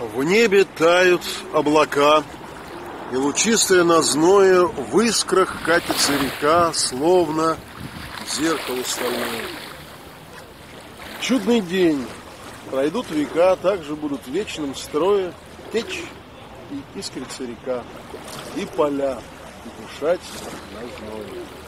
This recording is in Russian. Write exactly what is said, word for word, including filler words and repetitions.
В небе тают облака, и лучистое нозное в искрах катится река, словно зеркало стальное. Чудный день. Пройдут века, также будут в вечном строе течь и искриться река, и поля, и дышать на зное.